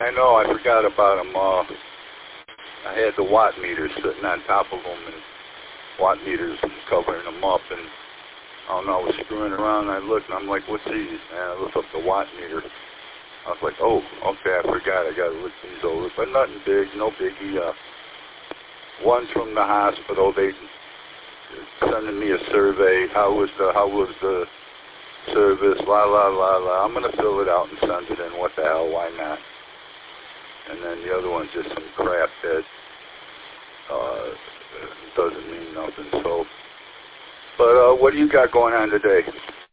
I know, I forgot about them. I had the watt meters sitting on top of them, and watt meters covering them up, and I don't know, I was screwing around, and I looked, and I'm like, what's these? And I looked up the watt meter. I was like, oh, okay, I forgot, I got to look these over. But nothing big, no biggie. One's from the hospital. They sending me a survey. How was the service? La la la la. I'm gonna fill it out and send it in. What the hell? Why not? And then the other one's just some crap that doesn't mean nothing. So, but what do you got going on today?